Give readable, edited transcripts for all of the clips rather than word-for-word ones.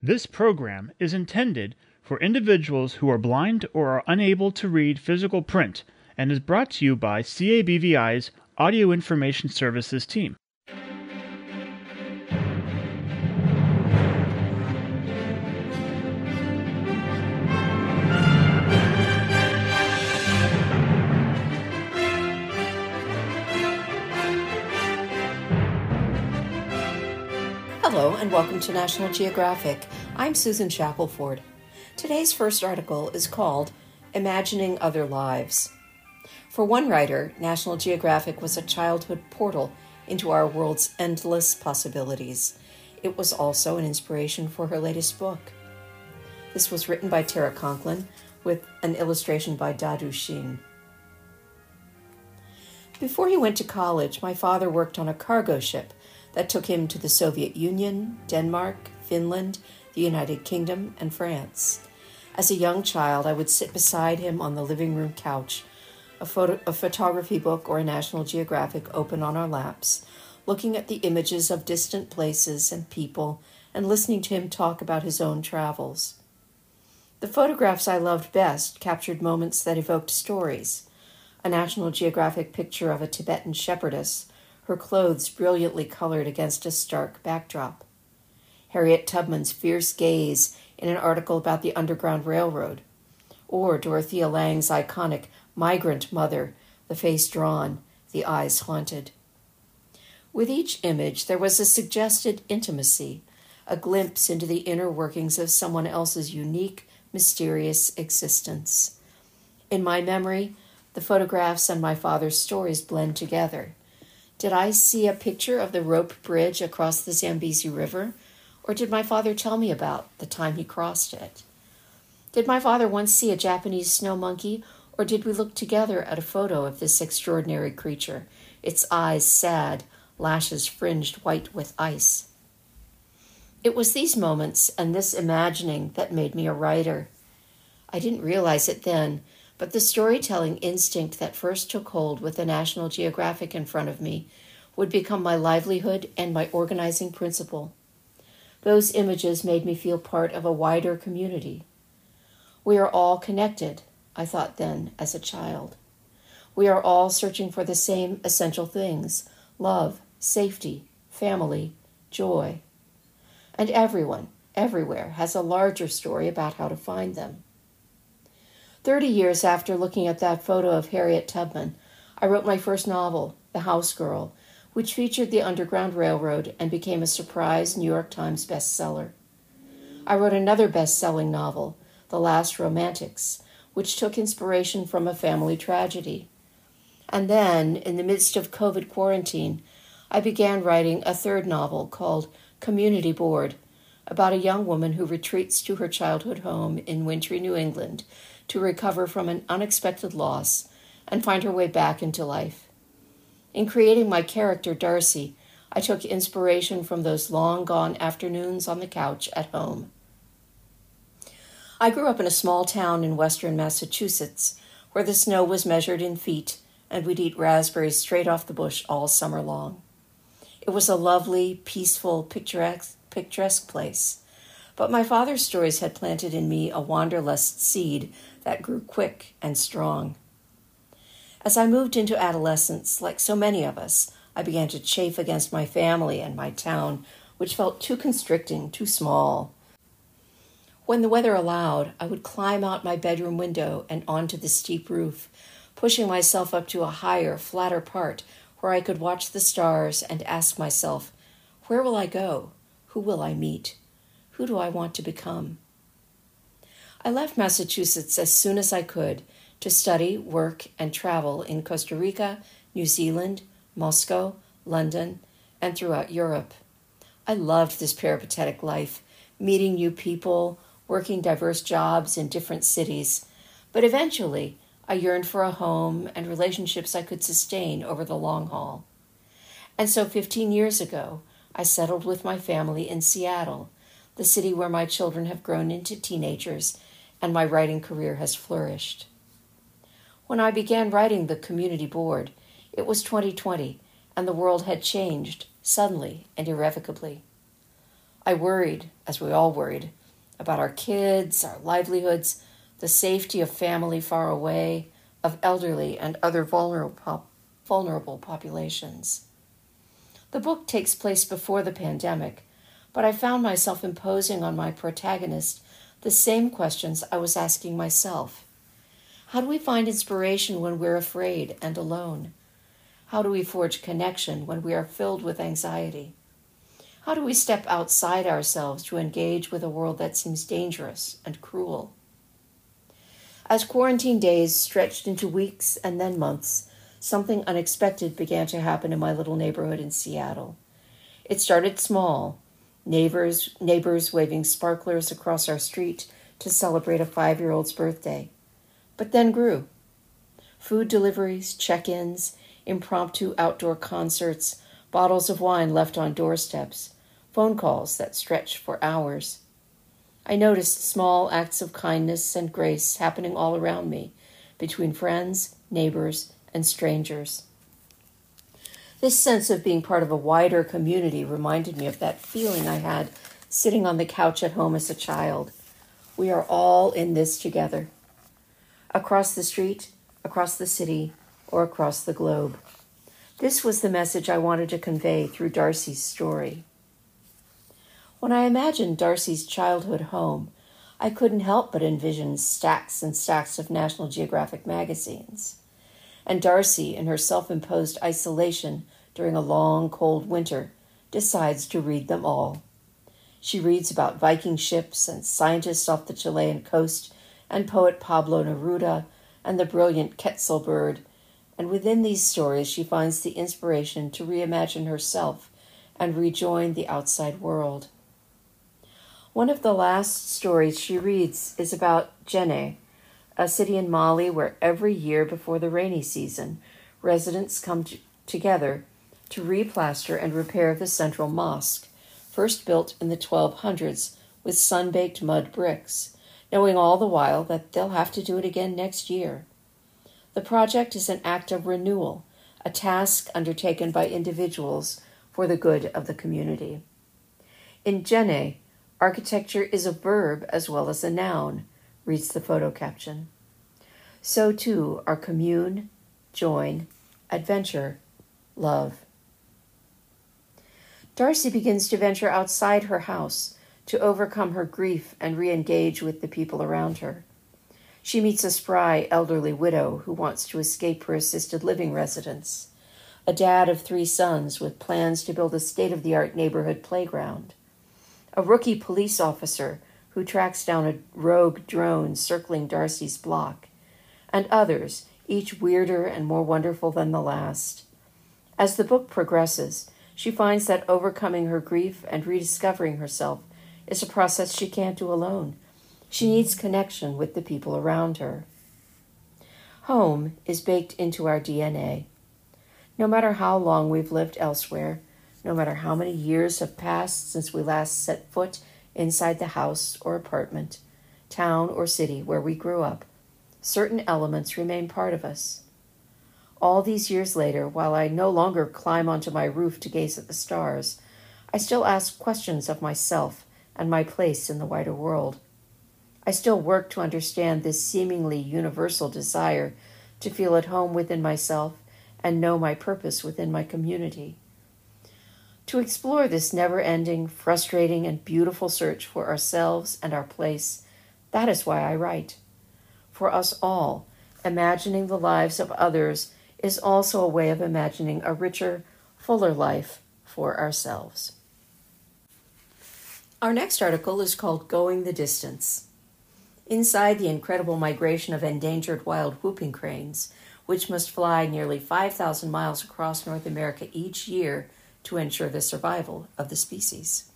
This program is intended for individuals who are blind or are unable to read physical print and is brought to you by CABVI's Audio Information Services team. Hello and welcome to National Geographic. I'm Susan Shackelford. Today's first article is called Imagining Other Lives. For one writer, National Geographic was a childhood portal into our world's endless possibilities. It was also an inspiration for her latest book. This was written by Tara Conklin with an illustration by Dadu Shin. Before he went to college, my father worked on a cargo ship that took him to the Soviet Union, Denmark, Finland, the United Kingdom, and France. As a young child, I would sit beside him on the living room couch, a photography book or a National Geographic open on our laps, looking at the images of distant places and people and listening to him talk about his own travels. The photographs I loved best captured moments that evoked stories. A National Geographic picture of a Tibetan shepherdess, her clothes brilliantly colored against a stark backdrop. Harriet Tubman's fierce gaze in an article about the Underground Railroad. Or Dorothea Lange's iconic migrant mother, the face drawn, the eyes haunted. With each image, there was a suggested intimacy, a glimpse into the inner workings of someone else's unique, mysterious existence. In my memory, the photographs and my father's stories blend together. Did I see a picture of the rope bridge across the Zambezi River, or did my father tell me about the time he crossed it? Did my father once see a Japanese snow monkey, or did we look together at a photo of this extraordinary creature, its eyes sad, lashes fringed white with ice? It was these moments and this imagining that made me a writer. I didn't realize it then, but the storytelling instinct that first took hold with the National Geographic in front of me would become my livelihood and my organizing principle. Those images made me feel part of a wider community. We are all connected, I thought then as a child. We are all searching for the same essential things: love, safety, family, joy. And everyone, everywhere, has a larger story about how to find them. 30 years after looking at that photo of Harriet Tubman, I wrote my first novel, The House Girl, which featured the Underground Railroad and became a surprise New York Times bestseller. I wrote another best-selling novel, The Last Romantics, which took inspiration from a family tragedy. And then, in the midst of COVID quarantine, I began writing a third novel called Community Board, about a young woman who retreats to her childhood home in wintry New England to recover from an unexpected loss and find her way back into life. In creating my character, Darcy, I took inspiration from those long-gone afternoons on the couch at home. I grew up in a small town in western Massachusetts where the snow was measured in feet and we'd eat raspberries straight off the bush all summer long. It was a lovely, peaceful, picturesque place. But my father's stories had planted in me a wanderlust seed that grew quick and strong. As I moved into adolescence, like so many of us, I began to chafe against my family and my town, which felt too constricting, too small. When the weather allowed, I would climb out my bedroom window and onto the steep roof, pushing myself up to a higher, flatter part where I could watch the stars and ask myself, where will I go? Who will I meet? Who do I want to become? I left Massachusetts as soon as I could to study, work, and travel in Costa Rica, New Zealand, Moscow, London, and throughout Europe. I loved this peripatetic life, meeting new people, working diverse jobs in different cities, but eventually I yearned for a home and relationships I could sustain over the long haul. And so 15 years ago, I settled with my family in Seattle, the city where my children have grown into teenagers and my writing career has flourished. When I began writing the Community Board, it was 2020, and the world had changed suddenly and irrevocably. I worried, as we all worried, about our kids, our livelihoods, the safety of family far away, of elderly and other vulnerable populations. The book takes place before the pandemic, but I found myself imposing on my protagonist the same questions I was asking myself. How do we find inspiration when we're afraid and alone? How do we forge connection when we are filled with anxiety? How do we step outside ourselves to engage with a world that seems dangerous and cruel? As quarantine days stretched into weeks and then months, something unexpected began to happen in my little neighborhood in Seattle. It started small, neighbors waving sparklers across our street to celebrate a 5-year-old's birthday, but then grew. Food deliveries, check-ins, impromptu outdoor concerts, bottles of wine left on doorsteps, phone calls that stretched for hours. I noticed small acts of kindness and grace happening all around me, between friends, neighbors, and strangers. This sense of being part of a wider community reminded me of that feeling I had sitting on the couch at home as a child. We are all in this together. Across the street, across the city, or across the globe. This was the message I wanted to convey through Darcy's story. When I imagined Darcy's childhood home, I couldn't help but envision stacks and stacks of National Geographic magazines. And Darcy, in her self-imposed isolation during a long, cold winter, decides to read them all. She reads about Viking ships and scientists off the Chilean coast and poet Pablo Neruda and the brilliant Quetzal bird, and within these stories she finds the inspiration to reimagine herself and rejoin the outside world. One of the last stories she reads is about Djenné, a city in Mali where every year before the rainy season, residents come together to replaster and repair the central mosque, first built in the 1200s with sun-baked mud bricks, knowing all the while that they'll have to do it again next year. The project is an act of renewal, a task undertaken by individuals for the good of the community. In Djenné, architecture is a verb as well as a noun, reads the photo caption. So too are commune, join, adventure, love. Darcy begins to venture outside her house to overcome her grief and re-engage with the people around her. She meets a spry elderly widow who wants to escape her assisted living residence, a dad of 3 sons with plans to build a state-of-the-art neighborhood playground, a rookie police officer who tracks down a rogue drone circling Darcy's block, and others, each weirder and more wonderful than the last. As the book progresses, she finds that overcoming her grief and rediscovering herself is a process she can't do alone. She needs connection with the people around her. Home is baked into our DNA. No matter how long we've lived elsewhere, no matter how many years have passed since we last set foot inside the house or apartment, town or city where we grew up, certain elements remain part of us. All these years later, while I no longer climb onto my roof to gaze at the stars, I still ask questions of myself and my place in the wider world. I still work to understand this seemingly universal desire to feel at home within myself and know my purpose within my community. To explore this never-ending, frustrating, and beautiful search for ourselves and our place, that is why I write. For us all, imagining the lives of others is also a way of imagining a richer, fuller life for ourselves. Our next article is called Going the Distance. Inside the incredible migration of endangered wild whooping cranes, which must fly nearly 5,000 miles across North America each year to ensure the survival of the species.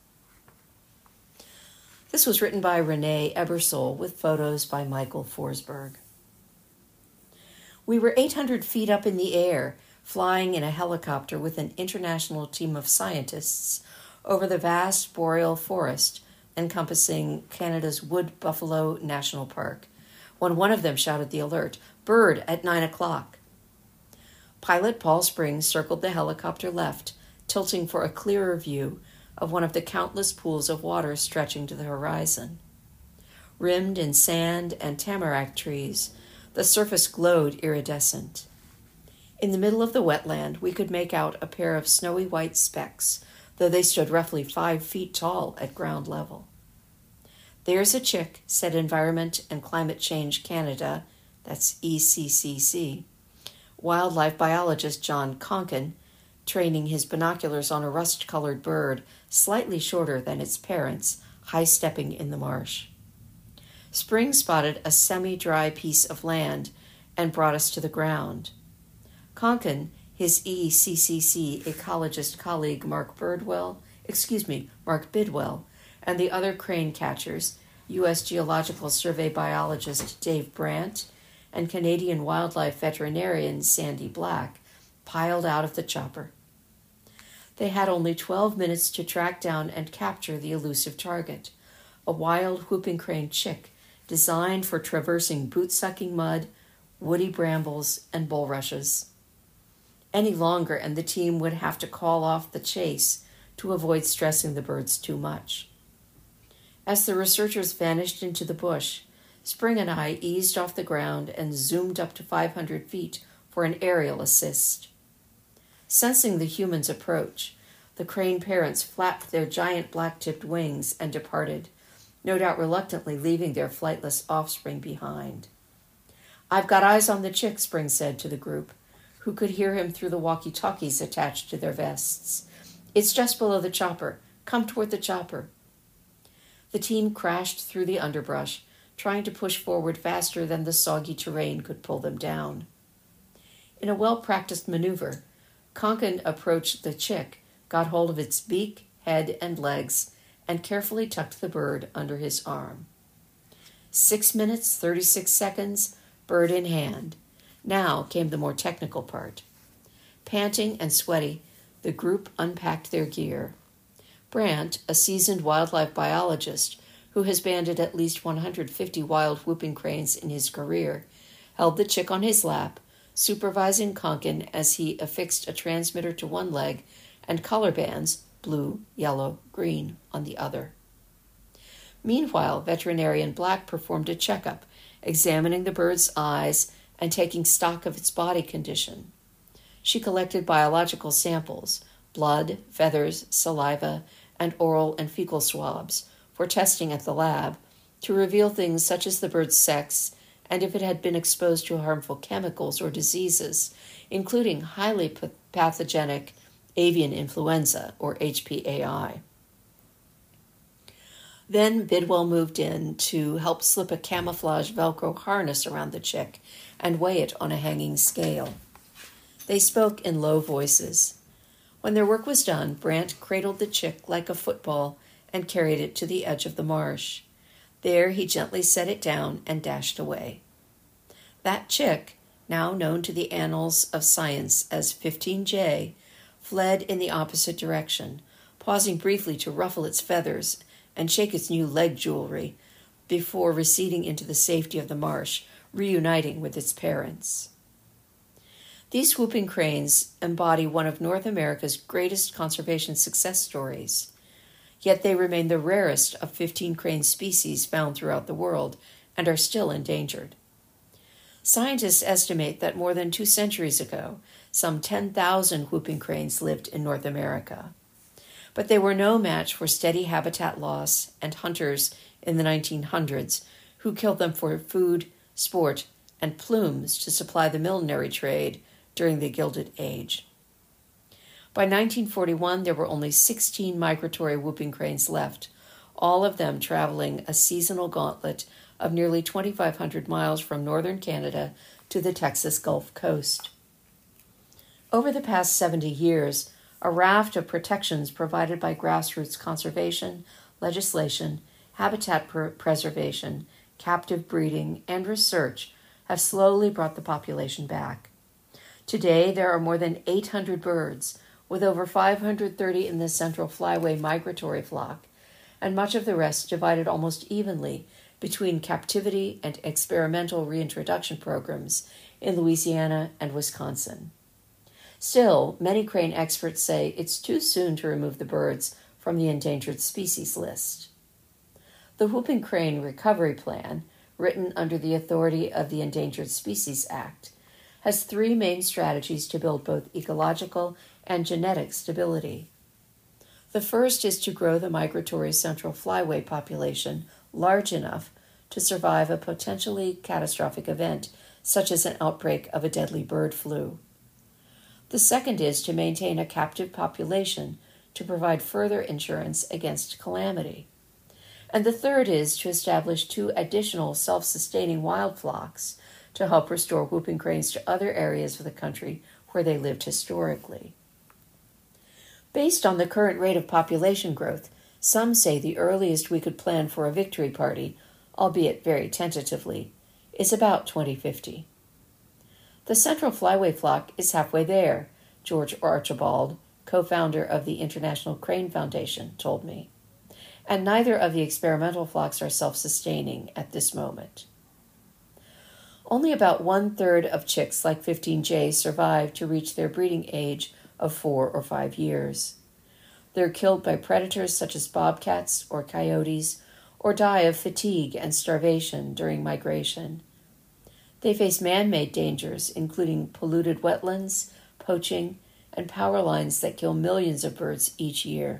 This was written by Renee Ebersole with photos by Michael Forsberg. We were 800 feet up in the air, flying in a helicopter with an international team of scientists over the vast boreal forest encompassing Canada's Wood Buffalo National Park, when one of them shouted the alert, "Bird at 9 o'clock." Pilot Paul Springs circled the helicopter left, tilting for a clearer view, of one of the countless pools of water stretching to the horizon. Rimmed in sand and tamarack trees, the surface glowed iridescent. In the middle of the wetland, we could make out a pair of snowy white specks, though they stood roughly 5 feet tall at ground level. "There's a chick," said Environment and Climate Change Canada, that's ECCC, wildlife biologist John Conkin, training his binoculars on a rust-colored bird slightly shorter than its parents, high-stepping in the marsh. Spring spotted a semi-dry piece of land and brought us to the ground. Conkin, his ECCC ecologist colleague Mark Bidwell, and the other crane catchers, U.S. Geological Survey biologist Dave Brandt and Canadian wildlife veterinarian Sandy Black, piled out of the chopper. They had only 12 minutes to track down and capture the elusive target, a wild whooping crane chick designed for traversing boot-sucking mud, woody brambles, and bulrushes. Any longer, and the team would have to call off the chase to avoid stressing the birds too much. As the researchers vanished into the bush, Spring and I eased off the ground and zoomed up to 500 feet for an aerial assist. Sensing the humans' approach, the crane parents flapped their giant black-tipped wings and departed, no doubt reluctantly leaving their flightless offspring behind. "I've got eyes on the chick," Spring said to the group, who could hear him through the walkie-talkies attached to their vests. "It's just below the chopper. Come toward the chopper." The team crashed through the underbrush, trying to push forward faster than the soggy terrain could pull them down. In a well-practiced maneuver, Conkin approached the chick, got hold of its beak, head, and legs, and carefully tucked the bird under his arm. 6 minutes, 36 seconds, bird in hand. Now came the more technical part. Panting and sweaty, the group unpacked their gear. Brandt, a seasoned wildlife biologist who has banded at least 150 wild whooping cranes in his career, held the chick on his lap, supervising Conkin as he affixed a transmitter to one leg and color bands, blue, yellow, green, on the other. Meanwhile, veterinarian Black performed a checkup, examining the bird's eyes and taking stock of its body condition. She collected biological samples, blood, feathers, saliva, and oral and fecal swabs, for testing at the lab, to reveal things such as the bird's sex and if it had been exposed to harmful chemicals or diseases, including highly pathogenic avian influenza, or HPAI. Then Bidwell moved in to help slip a camouflage Velcro harness around the chick and weigh it on a hanging scale. They spoke in low voices. When their work was done, Brandt cradled the chick like a football and carried it to the edge of the marsh. There he gently set it down and dashed away. That chick, now known to the annals of science as 15J, fled in the opposite direction, pausing briefly to ruffle its feathers and shake its new leg jewelry before receding into the safety of the marsh, reuniting with its parents. These whooping cranes embody one of North America's greatest conservation success stories. Yet they remain the rarest of 15 crane species found throughout the world and are still endangered. Scientists estimate that more than 2 centuries ago, some 10,000 whooping cranes lived in North America. But they were no match for steady habitat loss and hunters in the 1900s who killed them for food, sport, and plumes to supply the millinery trade during the Gilded Age. By 1941, there were only 16 migratory whooping cranes left, all of them traveling a seasonal gauntlet of nearly 2,500 miles from northern Canada to the Texas Gulf Coast. Over the past 70 years, a raft of protections provided by grassroots conservation, legislation, habitat preservation, captive breeding, and research have slowly brought the population back. Today, there are more than 800 birds, with over 530 in the Central Flyway migratory flock, and much of the rest divided almost evenly between captivity and experimental reintroduction programs in Louisiana and Wisconsin. Still, many crane experts say it's too soon to remove the birds from the endangered species list. The Whooping Crane Recovery Plan, written under the authority of the Endangered Species Act, has three main strategies to build both ecological and genetic stability. The first is to grow the migratory central flyway population large enough to survive a potentially catastrophic event, such as an outbreak of a deadly bird flu. The second is to maintain a captive population to provide further insurance against calamity. And the third is to establish 2 additional self-sustaining wild flocks to help restore whooping cranes to other areas of the country where they lived historically. Based on the current rate of population growth, some say the earliest we could plan for a victory party, albeit very tentatively, is about 2050. The Central Flyway flock is halfway there, George Archibald, co-founder of the International Crane Foundation, told me. And neither of the experimental flocks are self-sustaining at this moment. Only about 1/3 of chicks like 15J survive to reach their breeding age of 4 or 5 years. They're killed by predators such as bobcats or coyotes, or die of fatigue and starvation during migration. They face man-made dangers, including polluted wetlands, poaching, and power lines that kill millions of birds each year.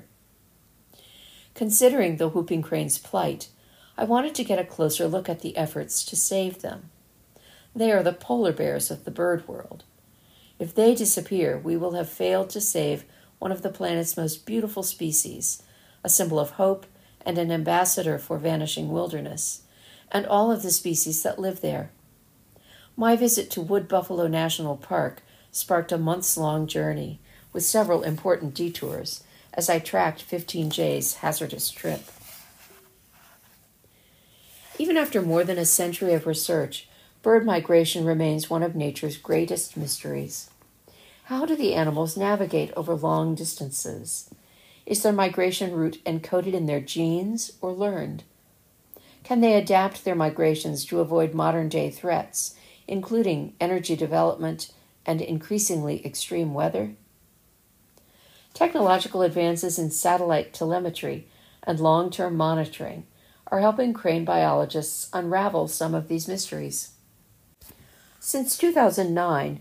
Considering the whooping crane's plight, I wanted to get a closer look at the efforts to save them. They are the polar bears of the bird world. If they disappear, we will have failed to save one of the planet's most beautiful species, a symbol of hope and an ambassador for vanishing wilderness, and all of the species that live there. My visit to Wood Buffalo National Park sparked a months-long journey with several important detours as I tracked 15J's hazardous trip. Even after more than a century of research, bird migration remains one of nature's greatest mysteries. How do the animals navigate over long distances? Is their migration route encoded in their genes or learned? Can they adapt their migrations to avoid modern-day threats, including energy development and increasingly extreme weather? Technological advances in satellite telemetry and long-term monitoring are helping crane biologists unravel some of these mysteries. Since 2009,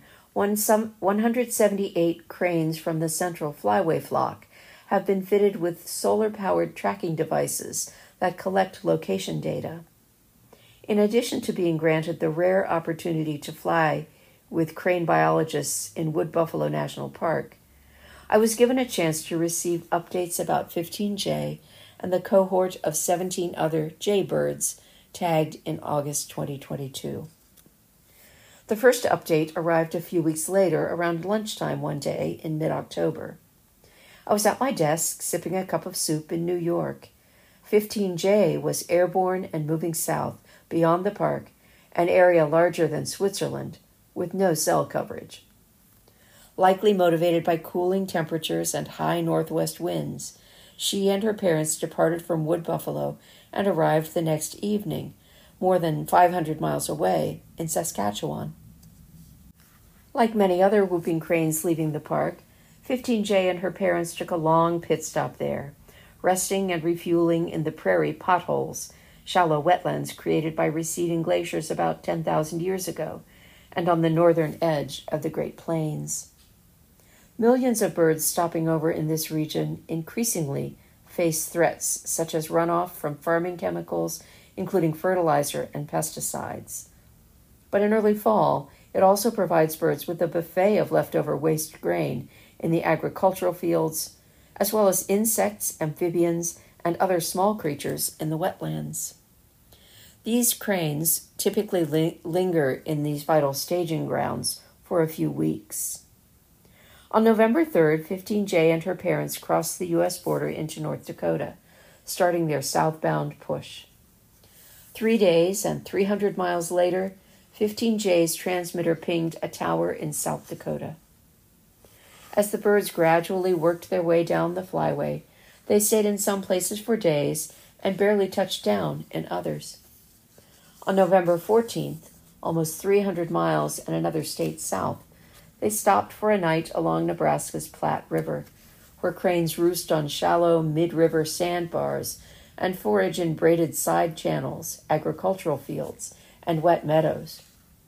178 cranes from the Central Flyway flock have been fitted with solar-powered tracking devices that collect location data. In addition to being granted the rare opportunity to fly with crane biologists in Wood Buffalo National Park, I was given a chance to receive updates about 15J and the cohort of 17 other jaybirds tagged in August 2022. The first update arrived a few weeks later around lunchtime one day in mid-October. I was at my desk sipping a cup of soup in New York. 15J was airborne and moving south beyond the park, an area larger than Switzerland, with no cell coverage. Likely motivated by cooling temperatures and high northwest winds, she and her parents departed from Wood Buffalo and arrived the next evening, more than 500 miles away, in Saskatchewan. Like many other whooping cranes leaving the park, 15J and her parents took a long pit stop there, resting and refueling in the prairie potholes, shallow wetlands created by receding glaciers about 10,000 years ago, and on the northern edge of the Great Plains. Millions of birds stopping over in this region increasingly face threats such as runoff from farming chemicals, including fertilizer and pesticides. But in early fall, it also provides birds with a buffet of leftover waste grain in the agricultural fields, as well as insects, amphibians, and other small creatures in the wetlands. These cranes typically linger in these vital staging grounds for a few weeks. On November 3rd, 15J and her parents crossed the U.S. border into North Dakota, starting their southbound push. 3 days and 300 miles later, 15J's transmitter pinged a tower in South Dakota. As the birds gradually worked their way down the flyway, they stayed in some places for days and barely touched down in others. On November 14th, almost 300 miles and another state south, they stopped for a night along Nebraska's Platte River, where cranes roost on shallow mid-river sandbars and forage in braided side channels, agricultural fields, and wet meadows.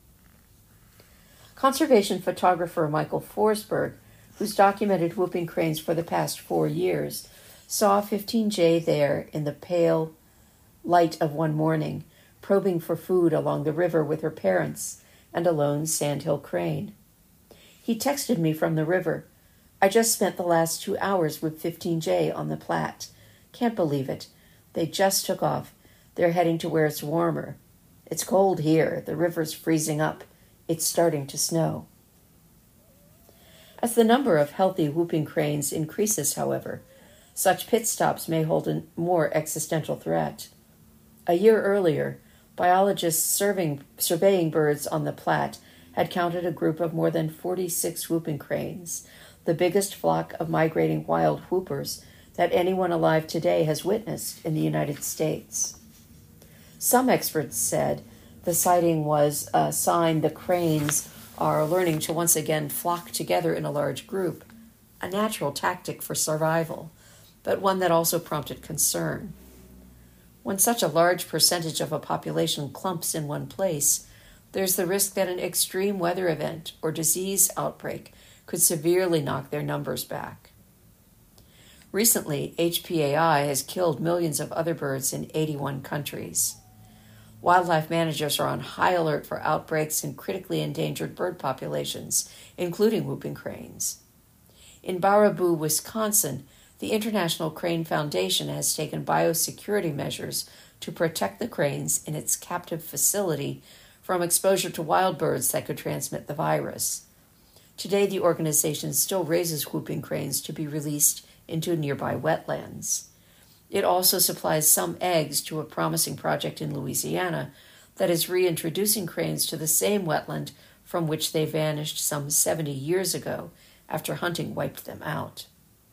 Conservation photographer Michael Forsberg, who's documented whooping cranes for the past 4 years, saw 15J there in the pale light of one morning, probing for food along the river with her parents and a lone sandhill crane. He texted me from the river. I just spent the last 2 hours with 15J on the Platte. Can't believe it. They just took off. They're heading to where it's warmer. It's cold here. The river's freezing up. It's starting to snow. As the number of healthy whooping cranes increases, however, such pit stops may hold a more existential threat. A year earlier, biologists surveying birds on the Platte had counted a group of more than 46 whooping cranes, the biggest flock of migrating wild whoopers that anyone alive today has witnessed in the United States. Some experts said the sighting was a sign the cranes are learning to once again flock together in a large group, a natural tactic for survival, but one that also prompted concern. When such a large percentage of a population clumps in one place, there's the risk that an extreme weather event or disease outbreak could severely knock their numbers back. Recently, HPAI has killed millions of other birds in 81 countries. Wildlife managers are on high alert for outbreaks in critically endangered bird populations, including whooping cranes. In Baraboo, Wisconsin, the International Crane Foundation has taken biosecurity measures to protect the cranes in its captive facility from exposure to wild birds that could transmit the virus. Today, the organization still raises whooping cranes to be released into nearby wetlands. It also supplies some eggs to a promising project in Louisiana that is reintroducing cranes to the same wetland from which they vanished some 70 years ago after hunting wiped them out.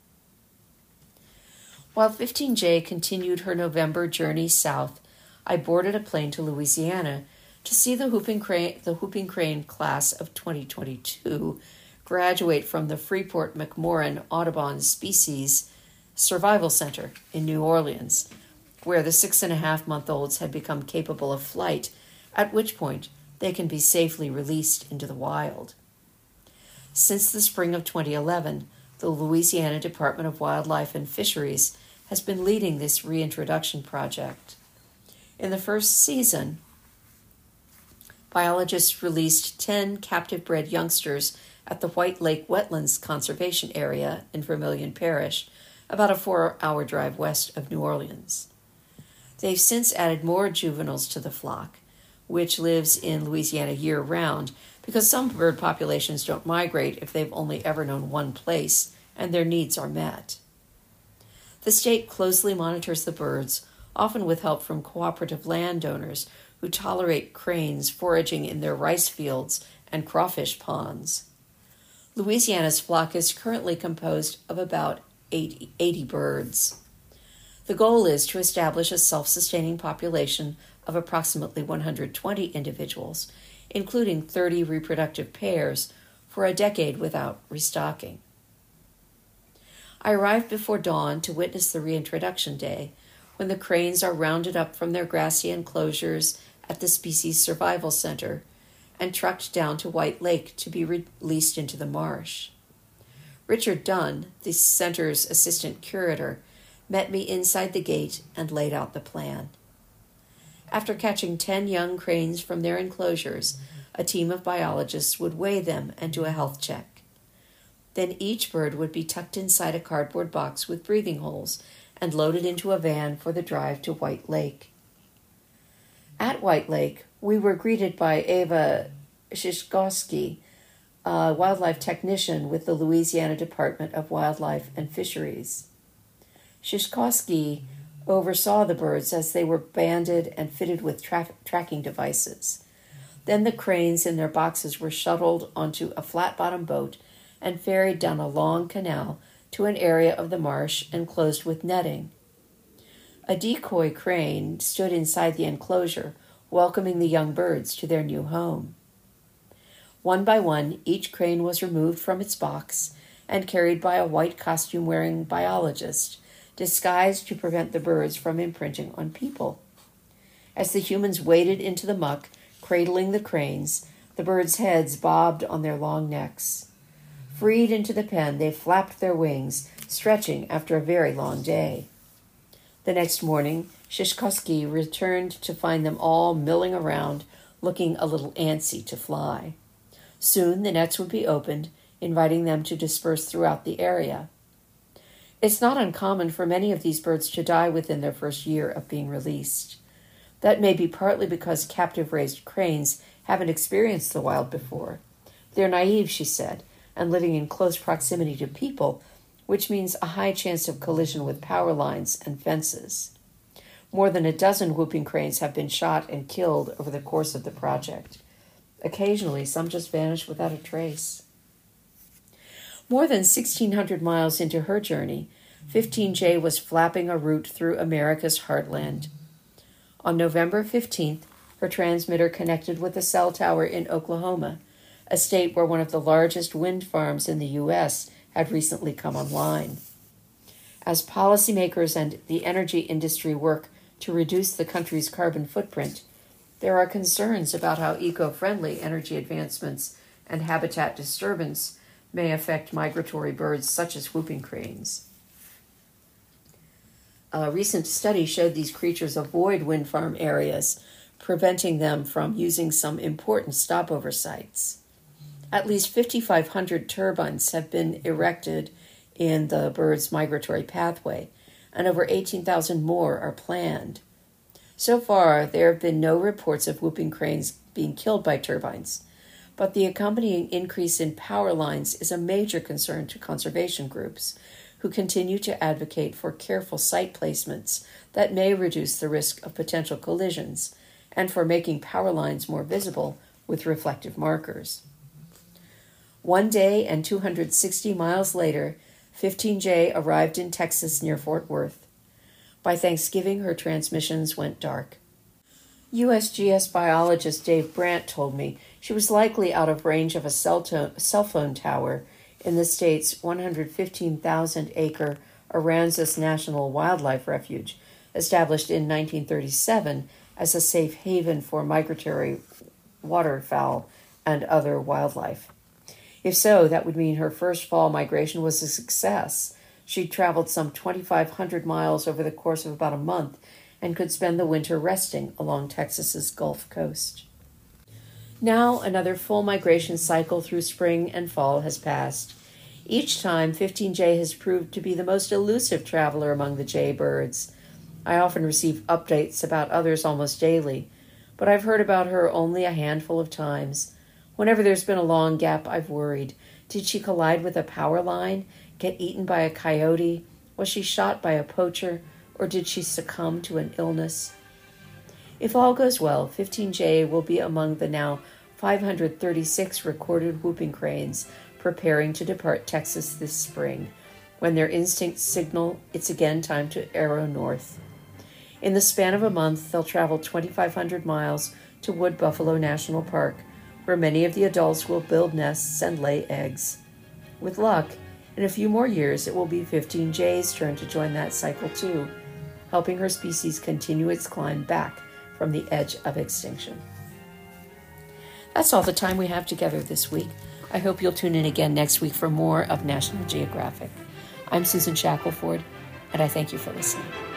While 15J continued her November journey south, I boarded a plane to Louisiana to see the whooping crane class of 2022 graduate from the Freeport McMoran Audubon Species Survival Center in New Orleans, where the 6.5-month-olds had become capable of flight, at which point they can be safely released into the wild. Since the spring of 2011, the Louisiana Department of Wildlife and Fisheries has been leading this reintroduction project. In the first season, biologists released 10 captive-bred youngsters at the White Lake Wetlands Conservation Area in Vermilion Parish, about a 4-hour drive west of New Orleans. They've since added more juveniles to the flock, which lives in Louisiana year-round, because some bird populations don't migrate if they've only ever known one place and their needs are met. The state closely monitors the birds, often with help from cooperative landowners who tolerate cranes foraging in their rice fields and crawfish ponds. Louisiana's flock is currently composed of about 80 birds. The goal is to establish a self-sustaining population of approximately 120 individuals, including 30 reproductive pairs, for a decade without restocking. I arrived before dawn to witness the reintroduction day, when the cranes are rounded up from their grassy enclosures at the Species Survival Center and trucked down to White Lake to be released into the marsh. Richard Dunn, the center's assistant curator, met me inside the gate and laid out the plan. After catching 10 young cranes from their enclosures, a team of biologists would weigh them and do a health check. Then each bird would be tucked inside a cardboard box with breathing holes and loaded into a van for the drive to White Lake. At White Lake, we were greeted by Eva Shishkowski, a wildlife technician with the Louisiana Department of Wildlife and Fisheries. Shishkowski oversaw the birds as they were banded and fitted with tracking devices. Then the cranes in their boxes were shuttled onto a flat-bottom boat and ferried down a long canal to an area of the marsh enclosed with netting. A decoy crane stood inside the enclosure, welcoming the young birds to their new home. One by one, each crane was removed from its box and carried by a white costume-wearing biologist, disguised to prevent the birds from imprinting on people. As the humans waded into the muck, cradling the cranes, the birds' heads bobbed on their long necks. Freed into the pen, they flapped their wings, stretching after a very long day. The next morning, Shishkovsky returned to find them all milling around, looking a little antsy to fly. Soon the nets would be opened, inviting them to disperse throughout the area. It's not uncommon for many of these birds to die within their first year of being released. That may be partly because captive-raised cranes haven't experienced the wild before. They're naive, she said, and living in close proximity to people, which means a high chance of collision with power lines and fences. More than a dozen whooping cranes have been shot and killed over the course of the project. Occasionally, some just vanish without a trace. More than 1,600 miles into her journey, 15J was flapping a route through America's heartland. On November 15th, her transmitter connected with a cell tower in Oklahoma, a state where one of the largest wind farms in the U.S. had recently come online. As policymakers and the energy industry work to reduce the country's carbon footprint, there are concerns about how eco-friendly energy advancements and habitat disturbance may affect migratory birds such as whooping cranes. A recent study showed these creatures avoid wind farm areas, preventing them from using some important stopover sites. At least 5,500 turbines have been erected in the bird's migratory pathway, and over 18,000 more are planned. So far, there have been no reports of whooping cranes being killed by turbines, but the accompanying increase in power lines is a major concern to conservation groups, who continue to advocate for careful site placements that may reduce the risk of potential collisions, and for making power lines more visible with reflective markers. One day and 260 miles later, 15J arrived in Texas near Fort Worth. By Thanksgiving, her transmissions went dark. USGS biologist Dave Brandt told me she was likely out of range of a cell phone tower in the state's 115,000-acre Aransas National Wildlife Refuge, established in 1937 as a safe haven for migratory waterfowl and other wildlife. If so, that would mean her first fall migration was a success. She'd traveled some 2,500 miles over the course of about a month and could spend the winter resting along Texas's Gulf Coast. Now another full migration cycle through spring and fall has passed. Each time, 15J has proved to be the most elusive traveler among the jay birds. I often receive updates about others almost daily, but I've heard about her only a handful of times. Whenever there's been a long gap, I've worried. Did she collide with a power line, get eaten by a coyote? Was she shot by a poacher, or did she succumb to an illness? If all goes well, 15J will be among the now 536 recorded whooping cranes preparing to depart Texas this spring, when their instincts signal it's again time to arrow north. In the span of a month, they'll travel 2,500 miles to Wood Buffalo National Park, where many of the adults will build nests and lay eggs. With luck, in a few more years, it will be 15J's turn to join that cycle too, helping her species continue its climb back from the edge of extinction. That's all the time we have together this week. I hope you'll tune in again next week for more of National Geographic. I'm Susan Shackelford, and I thank you for listening.